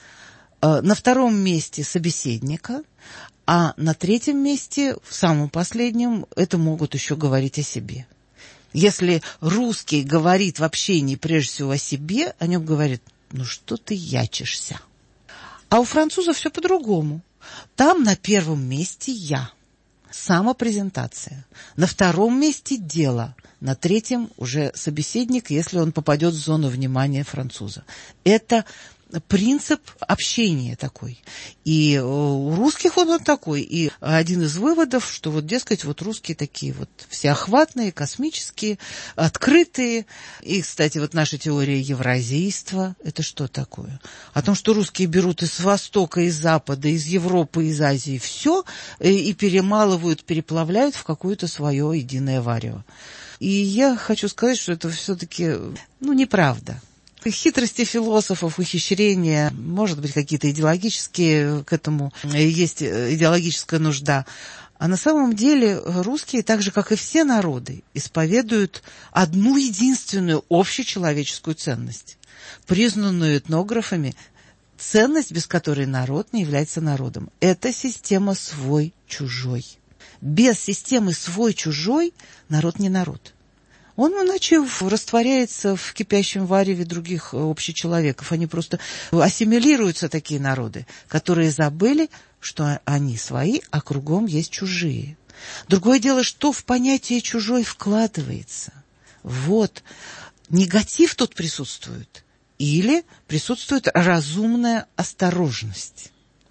на втором месте собеседника, а на третьем месте, в самом последнем, это могут еще говорить о себе. Если русский говорит в общении прежде всего о себе, о нем говорят: ну что ты ячишься. А у французов все по-другому. Там на первом месте я. Самопрезентация. На втором месте дело. На третьем уже собеседник, если он попадет в зону внимания француза. Это принцип общения такой. И у русских он вот такой. И один из выводов, что вот, дескать, вот русские такие вот всеохватные, космические, открытые. И, кстати, вот наша теория евразийства, это что такое? О том, что русские берут из Востока, из Запада, из Европы, из Азии все и перемалывают, переплавляют в какое-то свое единое варево. И я хочу сказать, что это все-таки, ну, неправда. Хитрости философов, ухищрения, может быть, какие-то идеологические к этому, есть идеологическая нужда. А на самом деле русские, так же, как и все народы, исповедуют одну единственную общечеловеческую ценность, признанную этнографами, ценность, без которой народ не является народом. Это система свой-чужой. Без системы свой-чужой народ не народ. Он иначе растворяется в кипящем вареве других общечеловеков. Они просто ассимилируются, такие народы, которые забыли, что они свои, а кругом есть чужие. Другое дело, что в понятие «чужой» вкладывается. Вот. Негатив тут присутствует. Или присутствует разумная осторожность.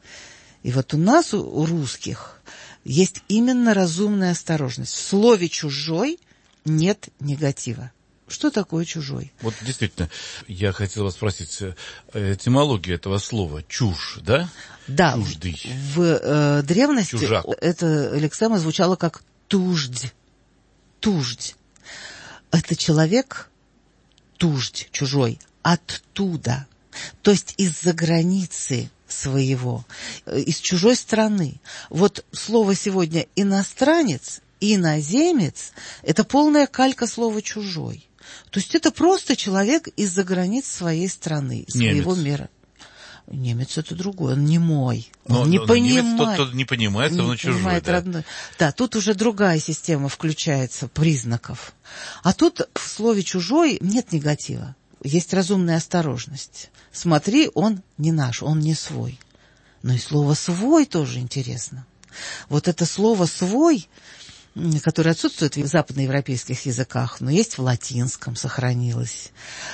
И вот у нас, у русских, есть именно разумная осторожность. В слове «чужой» нет негатива. Что такое чужой? Вот действительно, я хотел вас спросить, этимологию этого слова «чушь», да? Да, Чуждый. В э, древности Чужак. эта лексема звучала как «туждь». Туждь. Это человек, туждь, чужой, оттуда. То есть из-за границы своего, из чужой страны. Вот слово сегодня «иностранец», иноземец – это полная калька слова «чужой». То есть это просто человек из-за границ своей страны, своего Немец. Мира. Немец – это другой, он не мой. Он Но, не но понимает. Немец тот, кто не понимает, не он чужой. понимает Да. родной. Да, тут уже другая система включается признаков. А тут в слове «чужой» нет негатива. Есть разумная осторожность. Смотри, он не наш, он не свой. Но и слово «свой» тоже интересно. Вот это слово «свой», которое отсутствует в западноевропейских языках, но есть в латинском, сохранилось.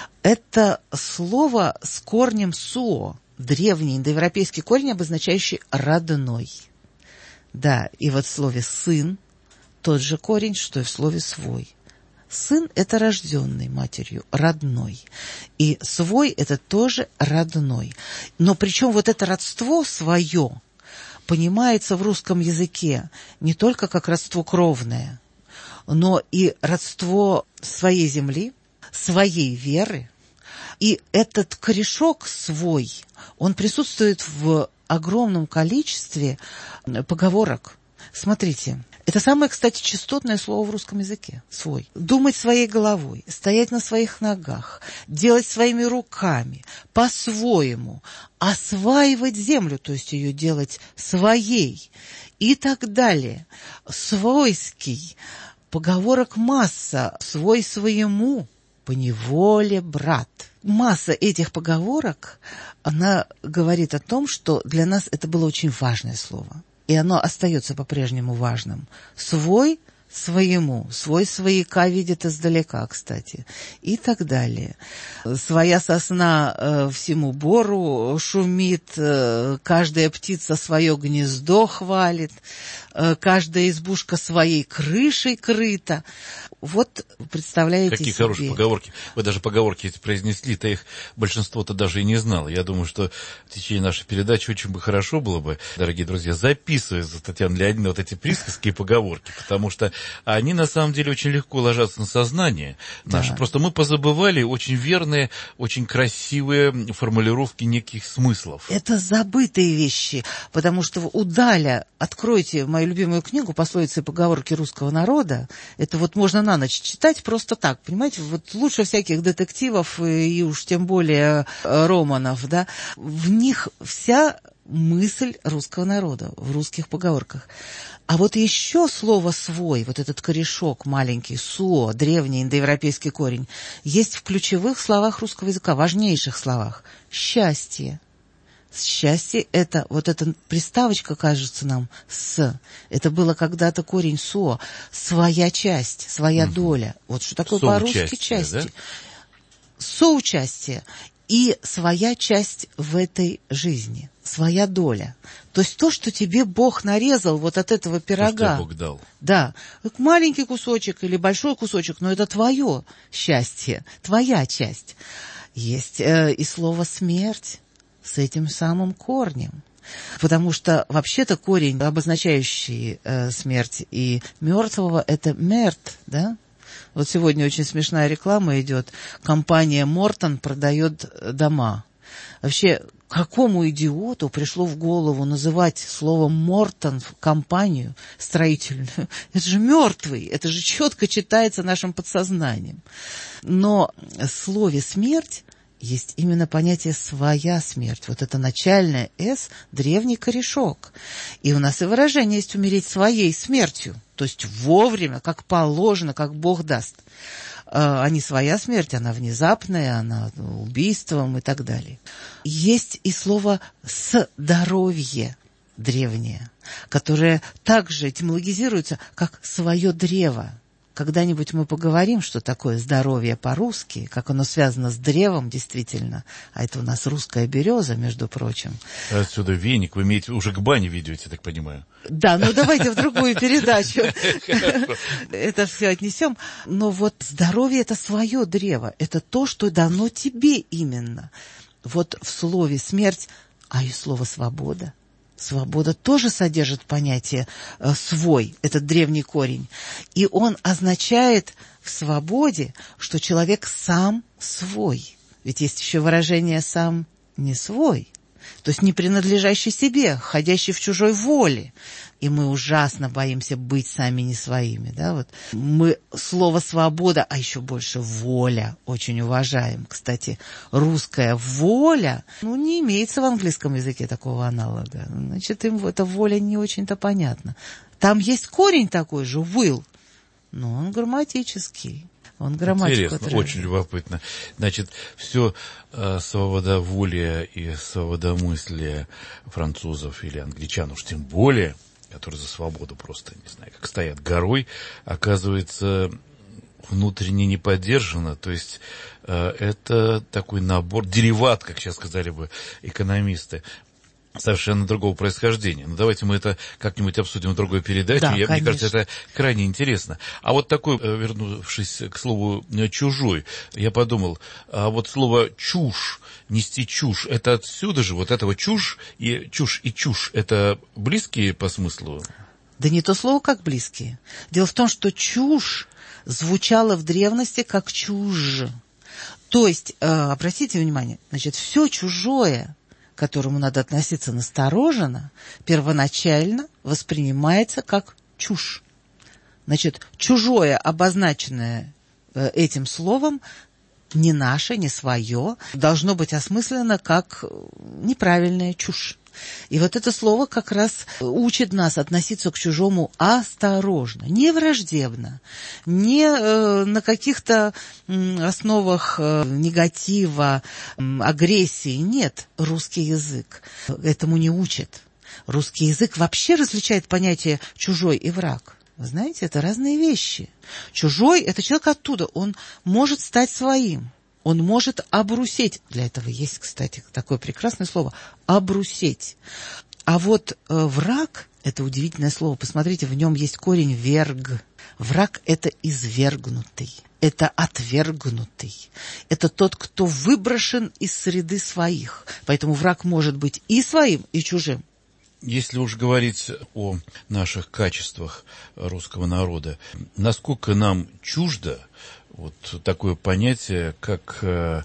Это слово с корнем «суо», древний индоевропейский корень, обозначающий «родной». Да, и вот в слове «сын» тот же корень, что и в слове «свой». Сын – это рожденный матерью, родной. И свой – это тоже родной. Но причем вот это родство свое понимается в русском языке не только как родство кровное, но и родство своей земли, своей веры. И этот корешок свой, он присутствует в огромном количестве поговорок. Смотрите, это самое, кстати, частотное слово в русском языке. Свой. Думать своей головой, стоять на своих ногах, делать своими руками, по-своему, осваивать землю, то есть ее делать своей и так далее. Свойский. Поговорок масса. Свой своему. Поневоле брат. Масса этих поговорок, она говорит о том, что для нас это было очень важное слово. И оно остается по-прежнему важным. Свой своему, свой свояка видит издалека, кстати, и так далее. Своя сосна э, всему бору шумит, э, каждая птица свое гнездо хвалит, э, каждая избушка своей крышей крыта. Вот, представляете Какие себе. хорошие поговорки. Вы даже поговорки эти произнесли-то, их большинство-то даже и не знало. Я думаю, что в течение нашей передачи очень бы хорошо было бы, дорогие друзья, записывать за Татьяной Леонидовной вот эти присказки и поговорки, потому что они на самом деле очень легко ложатся на сознание наше. Да. Просто мы позабывали очень верные, очень красивые формулировки неких смыслов. Это забытые вещи, потому что у Даля, откройте мою любимую книгу «Пословицы и поговорки русского народа», это вот можно на ночь читать просто так, понимаете, вот лучше всяких детективов и, и уж тем более романов, да, в них вся мысль русского народа, в русских поговорках. А вот еще слово «свой», вот этот корешок маленький, «суо», древний индоевропейский корень, есть в ключевых словах русского языка, важнейших словах. «Счастье». Счастье – это, вот эта приставочка, кажется нам, «с». Это было когда-то корень «со», своя часть, своя угу. доля. Вот что такое по-русски части. Да? Соучастие. И своя часть в этой жизни, своя доля. То есть то, что тебе Бог нарезал вот от этого пирога. То, что Бог дал. Да. Маленький кусочек или большой кусочек, но это твое счастье, твоя часть. Есть э, и слово «смерть» с этим самым корнем. Потому что вообще-то корень, обозначающий э, смерть и мертвого, это «мерт», да? Вот сегодня очень смешная реклама идет. Компания Мортон продает дома. Вообще, какому идиоту пришло в голову называть словом Мортон компанию строительную? Это же мертвый, это же четко читается нашим подсознанием. Но в слове «смерть» есть именно понятие «своя смерть». Вот это начальное «с» – древний корешок. И у нас и выражение есть «умереть своей смертью». То есть вовремя, как положено, как Бог даст. А не своя смерть, она внезапная, она убийством и так далее. Есть и слово «здоровье» древнее, которое также этимологизируется как «свое древо». Когда-нибудь мы поговорим, что такое здоровье по-русски, как оно связано с древом действительно. А это у нас русская береза, между прочим. Отсюда веник. Вы имеете уже к бане ведете, я так понимаю. Да, ну давайте в другую передачу это все отнесем. Но вот здоровье – это свое древо. Это то, что дано тебе именно. Вот в слове «смерть», а и слово «свобода». Свобода тоже содержит понятие э, «свой», этот древний корень. И он означает в свободе, что человек сам свой. Ведь есть еще выражение «сам не свой», то есть не принадлежащий себе, ходящий в чужой воле. И мы ужасно боимся быть сами не своими. Да? Вот. Мы слово «свобода», а еще больше «воля» очень уважаем. Кстати, русская «воля» ну, не имеется в английском языке такого аналога. Значит, им эта воля не очень-то понятна. Там есть корень такой же «will», но он грамматический. Он грамматику Интересно, очень любопытно. Значит, все э, свободоволие и свободомыслие французов или англичан, уж тем более, которые за свободу просто, не знаю, как стоят горой, оказывается, внутренне не поддержано. То есть э, это такой набор, дериват, как сейчас сказали бы экономисты, совершенно другого происхождения. Ну, давайте мы это как-нибудь обсудим в другой передаче. Да, Я, мне кажется, это крайне интересно. А вот такой, вернувшись к слову «чужой», я подумал, а вот слово «чушь», «нести чушь», это отсюда же, вот этого «чушь» и «чушь» и «чушь», это близкие по смыслу? Да не то слово, как близкие. Дело в том, что «чушь» звучало в древности как «чужь». То есть, э, обратите внимание, значит, все чужое, к которому надо относиться настороженно, первоначально воспринимается как чушь. Значит, чужое, обозначенное этим словом, не наше, не свое, должно быть осмысленно как неправильная чушь. И вот это слово как раз учит нас относиться к чужому осторожно, не враждебно, не э, на каких-то э, основах э, негатива, э, агрессии. Нет, русский язык этому не учит. Русский язык вообще различает понятие «чужой» и «враг». Вы знаете, это разные вещи. Чужой – это человек оттуда, он может стать своим, он может обрусеть. Для этого есть, кстати, такое прекрасное слово – обрусеть. А вот э, враг – это удивительное слово. Посмотрите, в нем есть корень «верг». Враг – это извергнутый, это отвергнутый, это тот, кто выброшен из среды своих. Поэтому враг может быть и своим, и чужим. Если уж говорить о наших качествах русского народа, насколько нам чуждо вот такое понятие, как...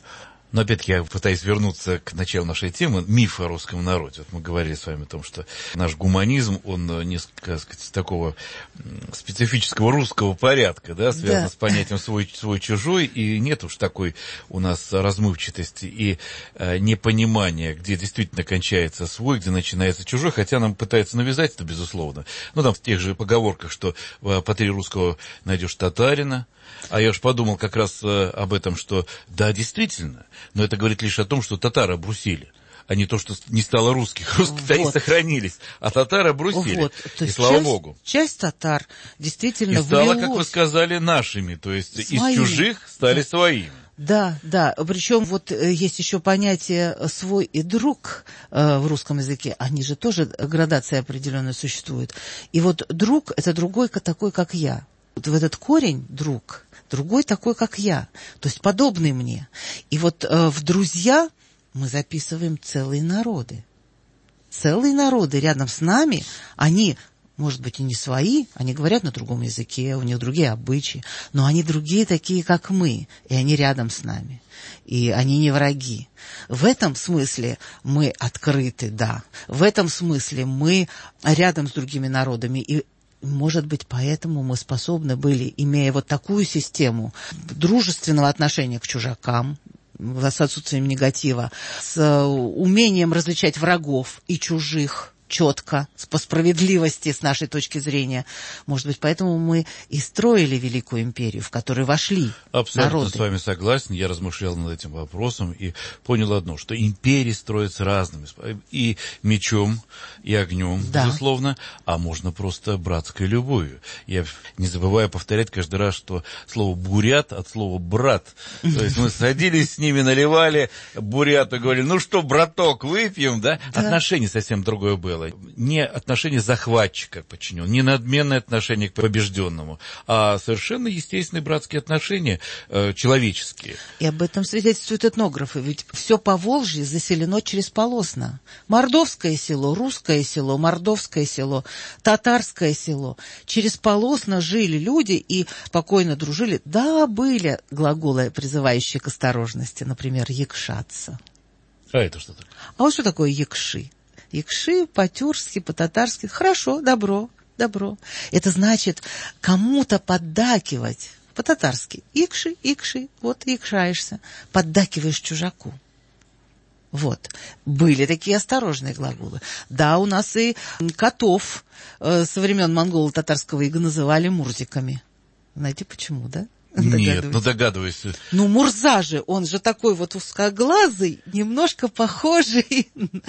Но опять-таки я пытаюсь вернуться к началу нашей темы, миф о русском народе. Вот мы говорили с вами о том, что наш гуманизм, он несколько, так сказать, такого специфического русского порядка, да, связан да. с понятием свой, свой-чужой, и нет уж такой у нас размывчатости и э, непонимания, где действительно кончается свой, где начинается чужой, хотя нам пытаются навязать это, безусловно. Ну, там в тех же поговорках, что э, по три русского найдешь татарина. А я уж подумал как раз э, об этом, что да, действительно, но это говорит лишь о том, что татары обрусили, а не то, что не стало русских. Русские-то вот. сохранились, а татары обрусили. Вот. И слава часть, Богу. Часть татар действительно и стала, влилась. как вы сказали, нашими, то есть своими. Из чужих стали да. своими. Да, да. Причем вот есть еще понятие «свой» и «друг» э, в русском языке. Они же тоже, градация определенная существует. И вот друг – это другой такой, как я. Вот в этот корень «друг», другой такой, как я, то есть подобный мне. И вот э, в «друзья» мы записываем целые народы. Целые народы рядом с нами, они, может быть, и не свои, они говорят на другом языке, у них другие обычаи, но они другие такие, как мы, и они рядом с нами. И они не враги. В этом смысле мы открыты, да. В этом смысле мы рядом с другими народами. И может быть, поэтому мы способны были, имея вот такую систему дружественного отношения к чужакам, с отсутствием негатива, с умением различать врагов и чужих четко, по справедливости с нашей точки зрения. Может быть, поэтому мы и строили Великую империю, в которую вошли Абсолютно народы. С вами согласен. Я размышлял над этим вопросом и понял одно, что империи строятся разными. И мечом, и огнем, да. безусловно, а можно просто братской любовью. Я не забываю повторять каждый раз, что слово «бурят» от слова «брат». То есть мы садились с ними, наливали буряту, говорили, ну что, браток, выпьем, да? да. Отношение совсем другое было. Не отношение захватчика к подчиненному, не надменное отношение к побежденному, а совершенно естественные братские отношения, э, человеческие. И об этом свидетельствуют этнографы, ведь все Поволжье заселено черезполосно. Мордовское село, русское село, мордовское село, татарское село. Черезполосно жили люди и спокойно дружили. Да, были глаголы, призывающие к осторожности, например, якшаться. А это что такое? А вот что такое якши? Якши по-тюркски, по-татарски. Хорошо, добро, добро. Это значит кому-то поддакивать. По-татарски. Икши, икши, вот икшаешься. Поддакиваешь чужаку. Вот. Были такие осторожные глаголы. Да, у нас и котов э, со времен монголо-татарского ига называли мурзиками. Знаете почему, да? Нет, ну догадываюсь. Ну, Мурза же, он же такой вот узкоглазый, немножко похожий...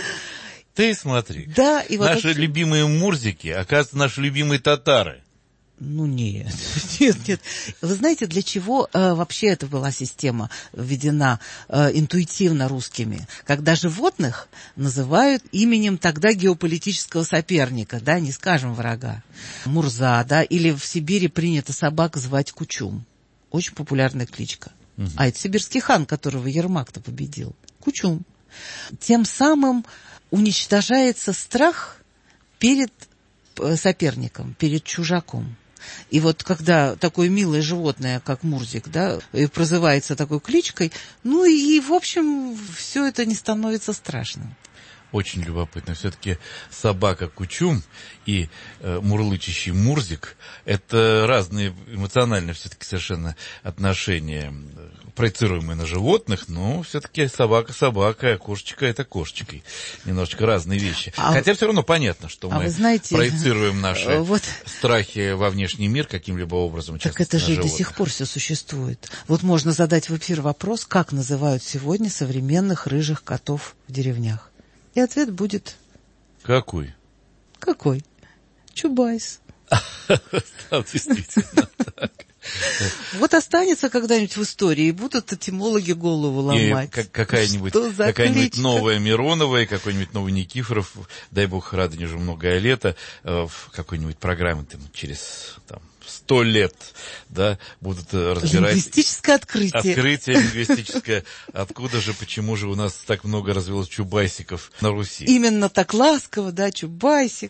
Ты смотри, да, и вот наши это... любимые мурзики, оказывается, наши любимые татары. Ну, нет, нет, нет. Вы знаете, для чего э, вообще эта была система введена э, интуитивно русскими? Когда животных называют именем тогда геополитического соперника, да, не скажем врага. Мурза, да, или в Сибири принято собак звать Кучум. Очень популярная кличка. Угу. А это сибирский хан, которого Ермак-то победил. Кучум. Тем самым уничтожается страх перед соперником, перед чужаком. И вот когда такое милое животное, как Мурзик, да, прозывается такой кличкой, ну и, в общем, все это не становится страшным. Очень любопытно. Все-таки собака Кучум и э, мурлычащий Мурзик – это разные эмоциональные все-таки совершенно отношения, проецируемые на животных, но все-таки собака собака, а кошечка – это кошечкой. Немножечко разные вещи. А Хотя все равно понятно, что а мы знаете, проецируем наши вот... страхи во внешний мир каким-либо образом. Так это же животных. До сих пор все существует. Вот можно задать в эфир вопрос, как называют сегодня современных рыжих котов в деревнях. И ответ будет... Какой? Какой? Чубайс. Действительно так. Вот останется когда-нибудь в истории, и будут этимологи голову ломать. И какая-нибудь, какая-нибудь новая Миронова и какой-нибудь новый Никифоров, дай бог Радонежу многое лето, в какой-нибудь программе там, через там, сто лет, да, будут разбирать... Лингвистическое открытие. Открытие лингвистическое. Откуда же, почему же у нас так много развелось чубайсиков на Руси? Именно так ласково, да, чубайсик.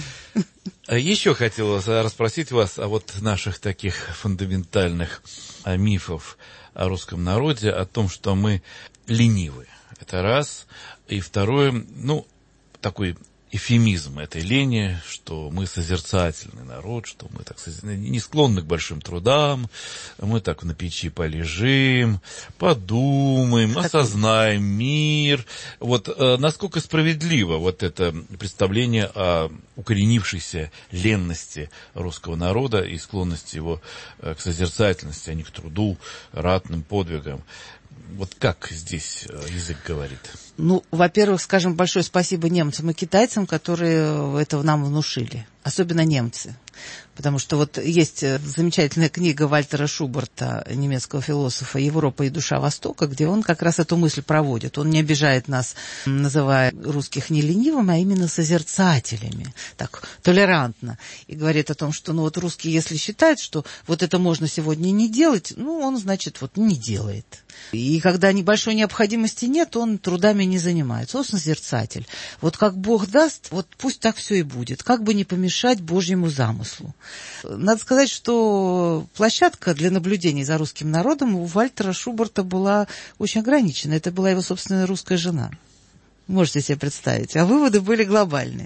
Еще хотел расспросить вас о вот наших таких фундаментальных мифов о русском народе, о том, что мы ленивы. Это раз. И второе, ну, такой эвфемизм этой лени, что мы созерцательный народ, что мы так не склонны к большим трудам, мы так на печи полежим, подумаем, осознаем мир. Вот э, насколько справедливо вот это представление о укоренившейся ленности русского народа и склонности его э, к созерцательности, а не к труду, ратным подвигам. Вот как здесь язык говорит? Ну, во-первых, скажем большое спасибо немцам и китайцам, которые это нам внушили. Особенно немцы. Потому что вот есть замечательная книга Вальтера Шуберта, немецкого философа, «Европа и душа Востока», где он как раз эту мысль проводит. Он не обижает нас, называя русских не ленивыми, а именно созерцателями. Так, толерантно. И говорит о том, что ну вот русский, если считает, что вот это можно сегодня не делать, ну, он, значит, вот не делает. И когда небольшой необходимости нет, он трудами не занимается. Он созерцатель. Вот как Бог даст, вот пусть так все и будет. Как бы не помешать Божьему замыслу. Надо сказать, что площадка для наблюдений за русским народом у Вальтера Шуберта была очень ограничена. Это была его собственная русская жена. Можете себе представить. А выводы были глобальные.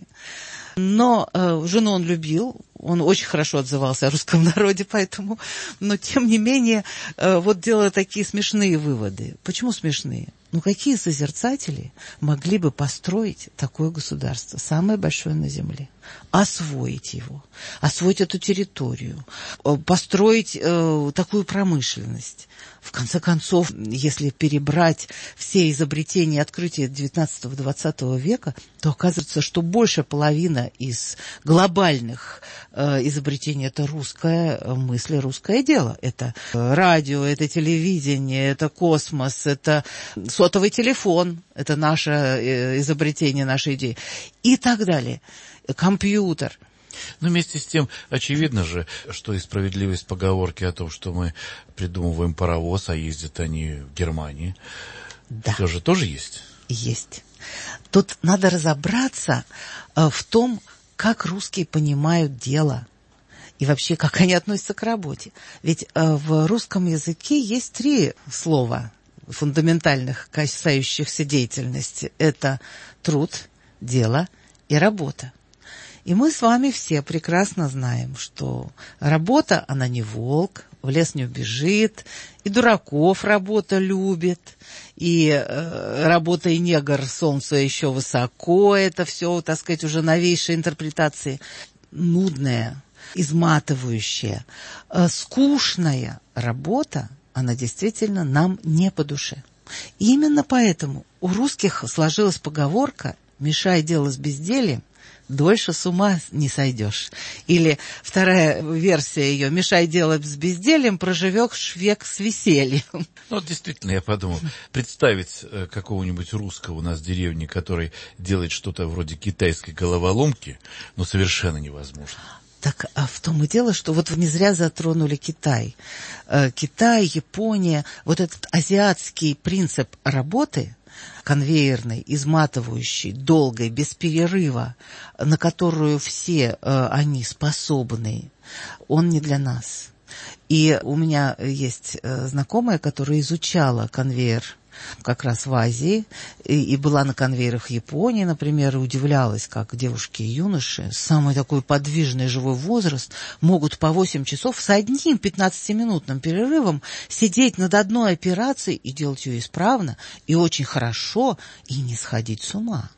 Но э, жену он любил, он очень хорошо отзывался о русском народе, поэтому, но тем не менее, э, вот делая такие смешные выводы. Почему смешные? Ну, какие созерцатели могли бы построить такое государство, самое большое на земле? Освоить его, освоить эту территорию, построить э, такую промышленность. В конце концов, если перебрать все изобретения и открытия девятнадцатого-двадцатого века, то оказывается, что большая половина из глобальных э, изобретений – это русская мысль, русское дело. Это радио, это телевидение, это космос, это сотовый телефон, это наше э, изобретение, наша идея и так далее. Компьютер. Но вместе с тем, очевидно же, что и справедливость поговорки о том, что мы придумываем паровоз, а ездят они в Германии, да. Все же тоже есть? Есть. Тут надо разобраться э, в том, как русские понимают дело и вообще, как они относятся к работе. Ведь э, в русском языке есть три слова фундаментальных, касающихся деятельности. Это труд, дело и работа. И мы с вами все прекрасно знаем, что работа, она не волк, в лес не убежит, и дураков работа любит, и э, работа и негр, солнце еще высоко, это все, так сказать, уже новейшие интерпретации. Нудная, изматывающая, э, скучная работа, она действительно нам не по душе. И именно поэтому у русских сложилась поговорка «мешай дело с бездельем, дольше с ума не сойдешь». Или вторая версия ее: «Мешай дело с бездельем, проживешь век с весельем». Ну, действительно, я подумал, представить какого-нибудь русского у нас в деревне, который делает что-то вроде китайской головоломки, ну, совершенно невозможно. Так, а в том и дело, что вот вы не зря затронули Китай. Китай, Япония, вот этот азиатский принцип работы, конвейерной, изматывающей, долгой, без перерыва, на которую все э, они способны, он не для нас. И у меня есть э, знакомая, которая изучала конвейер как раз в Азии, и, и была на конвейерах Японии, например, и удивлялась, как девушки и юноши, самый такой подвижный живой возраст, могут по восемь часов с одним пятнадцатиминутным перерывом сидеть над одной операцией и делать ее исправно, и очень хорошо, и не сходить с ума.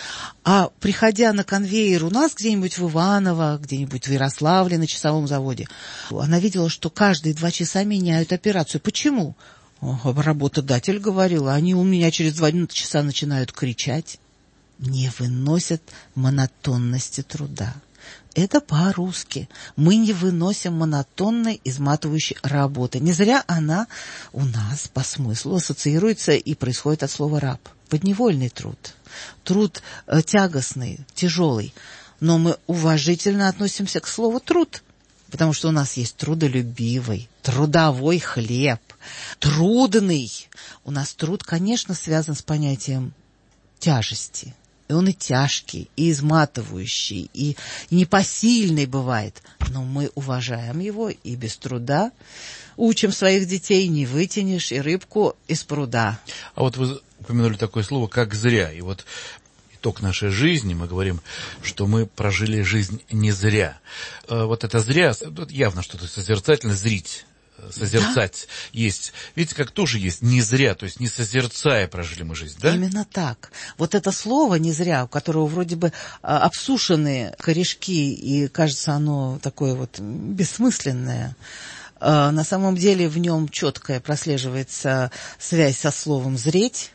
А приходя на конвейер у нас где-нибудь в Иваново, где-нибудь в Ярославле на часовом заводе, она видела, что каждые два часа меняют операцию. Почему? Работодатель говорил, они у меня через два часа начинают кричать. Не выносят монотонности труда. Это по-русски. Мы не выносим монотонной, изматывающей работы. Не зря она у нас по смыслу ассоциируется и происходит от слова «раб». Подневольный труд. Труд э, тягостный, тяжелый. Но мы уважительно относимся к слову «труд», потому что у нас есть трудолюбивый, трудовой хлеб, трудный. У нас труд, конечно, связан с понятием тяжести. И он и тяжкий, и изматывающий, и непосильный бывает. Но мы уважаем его и без труда учим своих детей: не вытянешь и рыбку из пруда. А вот вы упомянули такое слово, как «зря». И вот итог нашей жизни, мы говорим, что мы прожили жизнь не зря. Вот это «зря» явно что-то созерцательное, зрить. Созерцать, да? Есть. Видите, как тоже есть не зря, то есть не созерцая прожили мы жизнь, да? Именно так. Вот это слово «не зря», у которого вроде бы а, обсушены корешки, и кажется оно такое вот бессмысленное, а, на самом деле в нем четкая прослеживается связь со словом «зреть».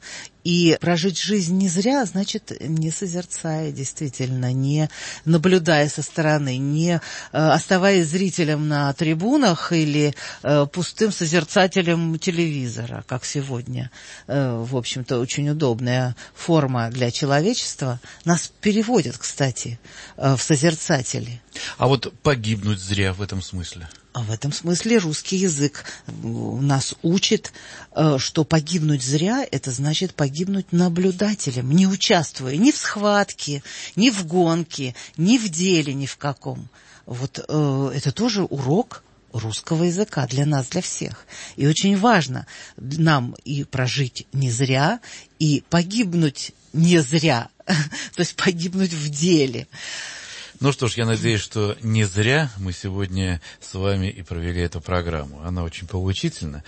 И прожить жизнь не зря, значит, не созерцая, действительно, не наблюдая со стороны, не э, оставаясь зрителем на трибунах или э, пустым созерцателем телевизора, как сегодня. Э, в общем-то, очень удобная форма для человечества. Нас переводят, кстати, э, в созерцатели. А вот погибнуть зря в этом смысле? А в этом смысле русский язык нас учит, что погибнуть зря – это значит погибнуть наблюдателем, не участвуя ни в схватке, ни в гонке, ни в деле, ни в каком. Вот э, это тоже урок русского языка для нас, для всех. И очень важно нам и прожить не зря, и погибнуть не зря, то есть погибнуть в деле. Ну что ж, я надеюсь, что не зря мы сегодня с вами и провели эту программу. Она очень поучительна.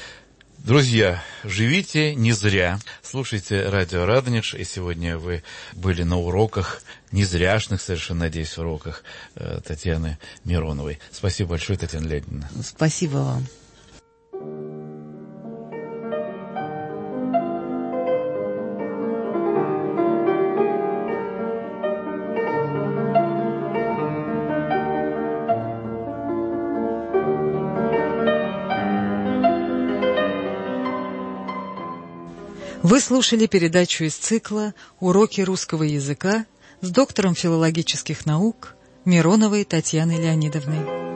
Друзья, живите не зря. Слушайте радио Радонеж. И сегодня вы были на уроках, незряшных совершенно, надеюсь, уроках Татьяны Мироновой. Спасибо большое, Татьяна Леонидовна. Спасибо вам. Вы слушали передачу из цикла «Уроки русского языка» с доктором филологических наук Мироновой Татьяной Леонидовной.